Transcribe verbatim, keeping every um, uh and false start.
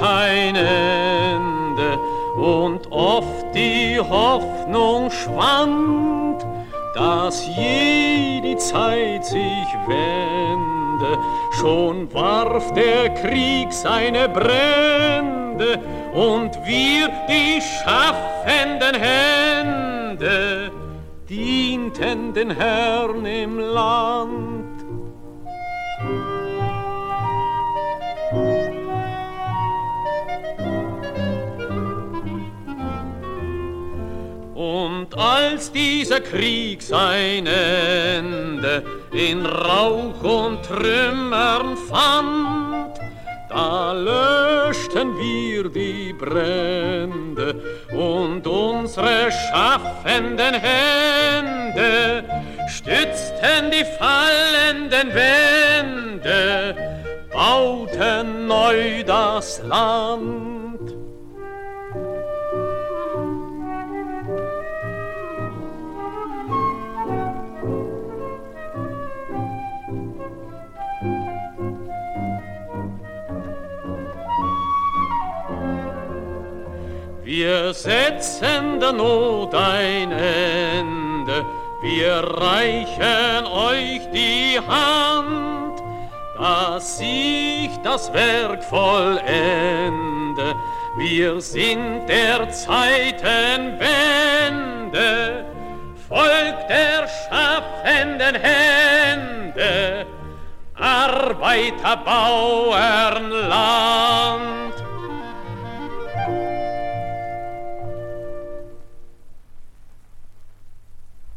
kein Ende und oft die Hoffnung schwand, dass je die Zeit sich wende, schon warf der Krieg seine Brände und wir, die schaffenden Hände, dienten den Herrn im Land. Und als dieser Krieg sein Ende in Rauch und Trümmern fand, da löschten wir die Brände und unsere schaffenden Hände stützten die fallenden Wände, bauten neu das Land. Wir setzen der Not ein Ende, wir reichen euch die Hand, dass sich das Werk vollende. Wir sind der Zeiten Wende, Volk der schaffenden Hände, Arbeiter, Bauern, Land.